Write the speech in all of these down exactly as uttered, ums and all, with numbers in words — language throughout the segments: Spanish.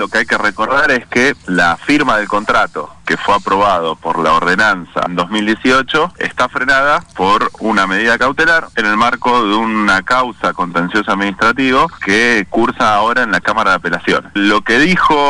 lo que hay que recordar es que la firma del contrato, que fue aprobado por la ordenanza en dos mil dieciocho, está frenada por una medida cautelar en el marco de una causa contencioso administrativo que cursa ahora en la Cámara de Apelaciones. Lo que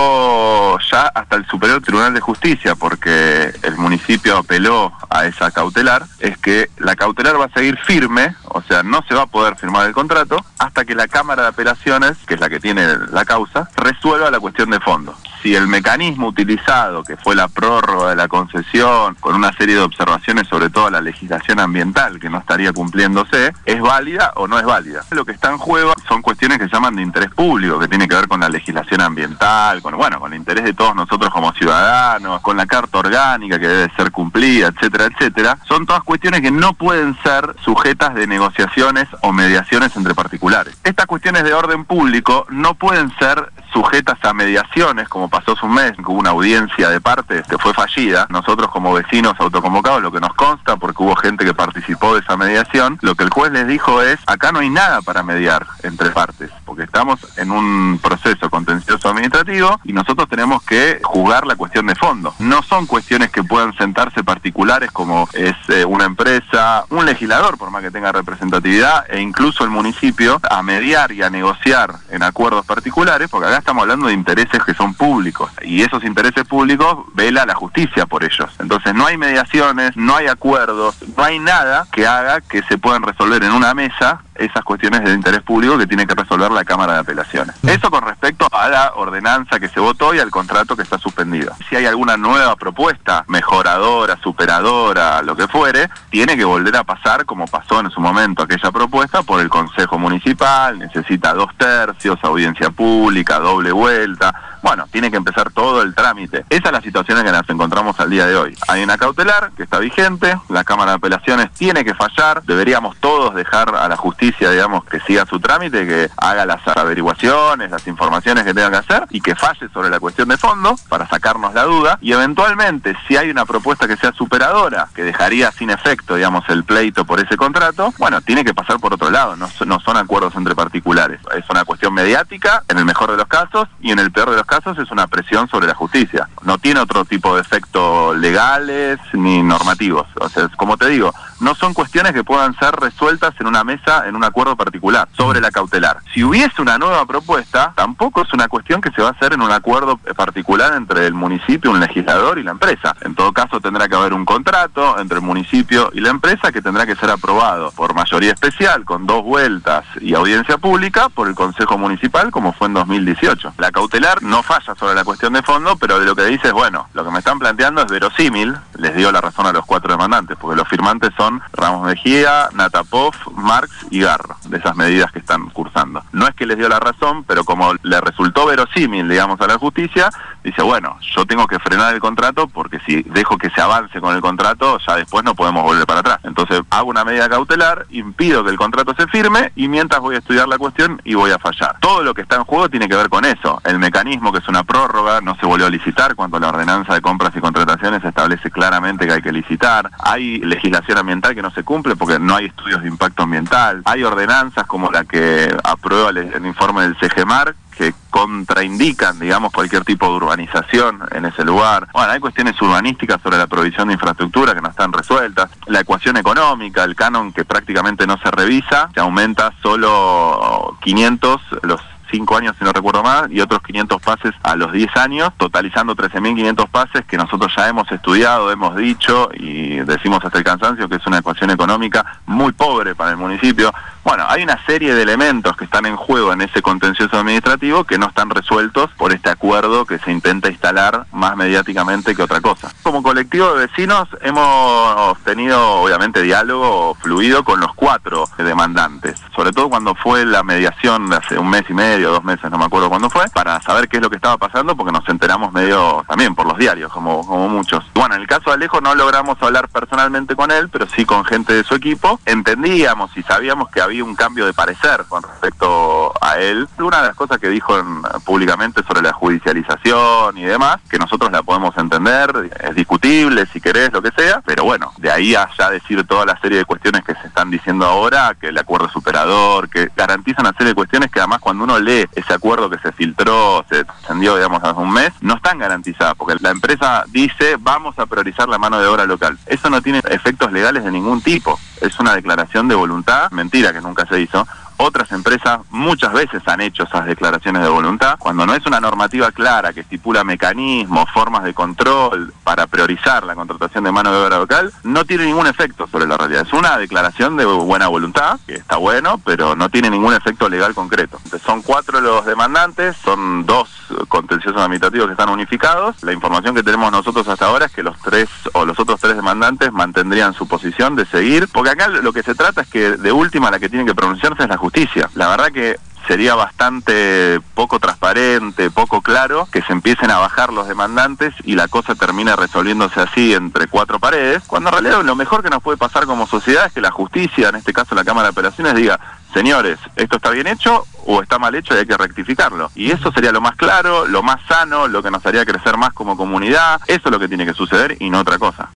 dijo ya hasta el Superior Tribunal de Justicia, porque el municipio apeló a esa cautelar, es que la cautelar va a seguir firme, o sea, no se va a poder firmar el contrato hasta que la Cámara de Apelaciones, que es la que tiene la causa, resuelva la cuestión de fondo. Si el mecanismo utilizado, que fue la prórroga de la concesión, con una serie de observaciones sobre todo la legislación ambiental que no estaría cumpliéndose, es válida o no es válida. Lo que está en juego son cuestiones que se llaman de interés público, que tiene que ver con la legislación ambiental, con bueno, con el interés de todos nosotros como ciudadanos, con la carta orgánica que debe ser cumplida, etcétera, etcétera. Son todas cuestiones que no pueden ser sujetas de negociaciones o mediaciones entre particulares. Estas cuestiones de orden público no pueden ser sujetas a mediaciones, como pasó hace un mes, que hubo una audiencia de partes que fue fallida. Nosotros como vecinos autoconvocados, lo que nos consta, porque hubo gente que participó de esa mediación, lo que el juez les dijo es, acá no hay nada para mediar entre partes, porque estamos en un proceso contencioso administrativo y nosotros tenemos que juzgar la cuestión de fondo. No son cuestiones que puedan sentarse particulares como es eh, una empresa, un legislador, por más que tenga representatividad, e incluso el municipio, a mediar y a negociar en acuerdos particulares, porque acá estamos hablando de intereses que son públicos, y esos intereses públicos vela la justicia por ellos. Entonces no hay mediaciones, no hay acuerdos, no hay nada que haga que se puedan resolver en una mesa esas cuestiones de interés público que tiene que resolver la Cámara de Apelaciones. Eso con respecto a la ordenanza que se votó y al contrato que está suspendido. Si hay alguna nueva propuesta, mejoradora, superadora, lo que fuere, tiene que volver a pasar, como pasó en su momento aquella propuesta, por el Consejo Municipal, necesita dos tercios, audiencia pública, doble vuelta. Bueno, tiene que empezar todo el trámite. Esa es la situación en que nos encontramos al día de hoy. Hay una cautelar que está vigente, la Cámara de Apelaciones tiene que fallar, deberíamos todos dejar a la justicia, digamos, que siga su trámite, que haga las averiguaciones, las informaciones que tenga que hacer y que falle sobre la cuestión de fondo para sacarnos la duda, y eventualmente, si hay una propuesta que sea superadora, que dejaría sin efecto, digamos, el pleito por ese contrato, bueno, tiene que pasar por otro lado, no, no son acuerdos entre particulares, es una cuestión mediática, en el mejor de los casos, y en el peor de los casos es una presión sobre la justicia. No tiene otro tipo de efectos legales ni normativos. O sea, como te digo, no son cuestiones que puedan ser resueltas en una mesa, en un acuerdo particular, sobre la cautelar. Si hubiese una nueva propuesta, tampoco es una cuestión que se va a hacer en un acuerdo particular entre el municipio, un legislador y la empresa. En todo caso, tendrá que haber un contrato entre el municipio y la empresa que tendrá que ser aprobado por mayoría especial, con dos vueltas y audiencia pública, por el Consejo Municipal, como fue en dos mil dieciocho. La cautelar no falla sobre la cuestión de fondo, pero de lo que dice es, bueno, lo que me están planteando es verosímil, les dio la razón a los cuatro demandantes, porque los firmantes son Ramos Mejía, Natapov, Marx y Garro, de esas medidas que están cursando. No es que les dio la razón, pero como le resultó verosímil, digamos, a la justicia, dice, bueno, yo tengo que frenar el contrato, porque si dejo que se avance con el contrato, ya después no podemos volver para atrás. Entonces hago una medida cautelar, impido que el contrato se firme, y mientras voy a estudiar la cuestión y voy a fallar. Todo lo que está en juego tiene que ver con eso. El mecanismo, que es una prórroga, no se volvió a licitar cuando la ordenanza de compras y contrataciones establece claramente que hay que licitar. Hay legislación ambiental que no se cumple porque no hay estudios de impacto ambiental. Hay ordenanzas como la que aprueba el, el informe del CEGEMAR, que contraindican, digamos, cualquier tipo de urbanización en ese lugar. Bueno, hay cuestiones urbanísticas sobre la provisión de infraestructura que no están resueltas. La ecuación económica, el canon que prácticamente no se revisa, que aumenta solo quinientos los cinco años, si no recuerdo más, y otros quinientos pases a los diez años, totalizando trece mil quinientos pases que nosotros ya hemos estudiado, hemos dicho y decimos hasta el cansancio que es una ecuación económica muy pobre para el municipio. Bueno, hay una serie de elementos que están en juego en ese contencioso administrativo que no están resueltos por este acuerdo que se intenta instalar más mediáticamente que otra cosa. Como colectivo de vecinos hemos tenido, obviamente, diálogo fluido con los cuatro demandantes, sobre todo cuando fue la mediación de hace un mes y medio, dos meses, no me acuerdo cuándo fue, para saber qué es lo que estaba pasando, porque nos enteramos medio también por los diarios, como, como muchos. Bueno, en el caso de Alejo no logramos hablar personalmente con él, pero sí con gente de su equipo. Entendíamos y sabíamos que había un cambio de parecer con respecto a él. Una de las cosas que dijo en, públicamente sobre la judicialización y demás, que nosotros la podemos entender, es discutible si querés, lo que sea, pero bueno, de ahí a ya decir toda la serie de cuestiones que se están diciendo ahora, que el acuerdo superador, que garantiza una serie de cuestiones que además cuando uno lee de ese acuerdo que se filtró, se extendió, digamos, hace un mes, no están garantizadas, porque la empresa dice, vamos a priorizar la mano de obra local. Eso no tiene efectos legales de ningún tipo, es una declaración de voluntad, mentira que nunca se hizo. Otras empresas muchas veces han hecho esas declaraciones de voluntad. Cuando no es una normativa clara que estipula mecanismos, formas de control para priorizar la contratación de mano de obra local, no tiene ningún efecto sobre la realidad. Es una declaración de buena voluntad, que está bueno, pero no tiene ningún efecto legal concreto. Entonces, son cuatro los demandantes, son dos contenciosos administrativos que están unificados. La información que tenemos nosotros hasta ahora es que los tres o los otros tres demandantes mantendrían su posición de seguir, porque acá lo que se trata es que de última la que tiene que pronunciarse es la justicia. La verdad que sería bastante poco transparente, poco claro, que se empiecen a bajar los demandantes y la cosa termine resolviéndose así entre cuatro paredes, cuando en realidad lo mejor que nos puede pasar como sociedad es que la justicia, en este caso la Cámara de Apelaciones, diga, señores, esto está bien hecho o está mal hecho y hay que rectificarlo. Y eso sería lo más claro, lo más sano, lo que nos haría crecer más como comunidad. Eso es lo que tiene que suceder y no otra cosa.